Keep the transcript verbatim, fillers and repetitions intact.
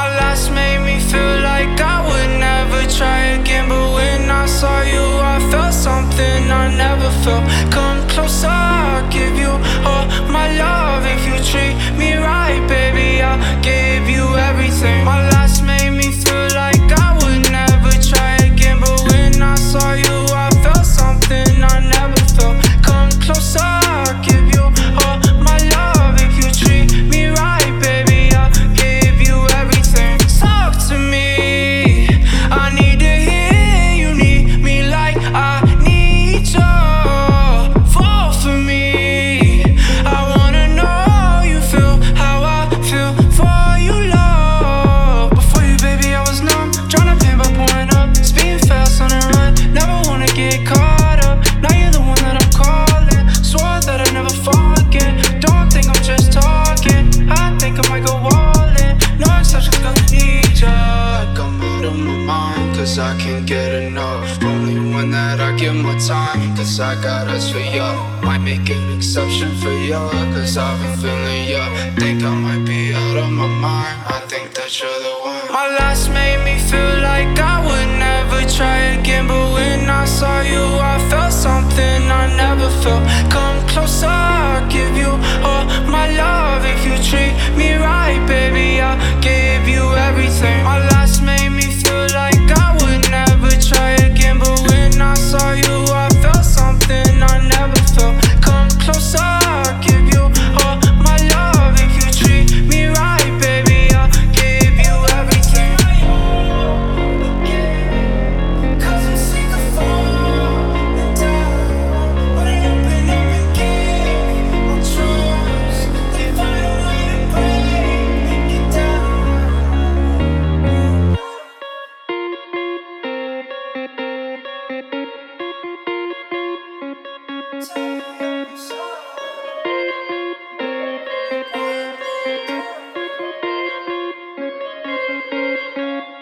My last made me feel like I would never try again, but when I saw you, I felt something I never felt. Come closer, I'll give you all my love. If you treat me right, baby, I'll give you everything. My last made me feel like I would never try again, but when I saw you, I felt something I never felt. Come closer, I'll give you all my love. If you treat me right, baby, I'll give you everything. Talk to me, I need to hear you need me like I need you. Fall for me, I wanna know you feel how I feel for you, love. Before you, baby, I was numb, tryna pin by pouring up, speeding fast on the run, never wanna get caught up. Now you're the one that I'm calling, swore that I'd never fall again. Don't think I'm just talking, I think I might go all in. No exceptions, gonna need ya. Come out of my mind, cause I can't get enough. Only one that I give my time, cause I got us for ya. Might make an exception for ya, cause I've been feeling ya. Think I might be out of my mind, I think that you're the one. My last made me feel like I would never try again, but when I saw you, I felt something I never felt. Come closer, I'll give you all my love. If you treat me right, baby, I'll give you everything. My last made me feel like I would never try again, but when I saw you, I felt something I never felt. Come closer, I'll give you all my love. If you treat me right, baby, I'll give you everything. Cause I'm sick of falling down, but I open up and give my trust. They find a way to break it down.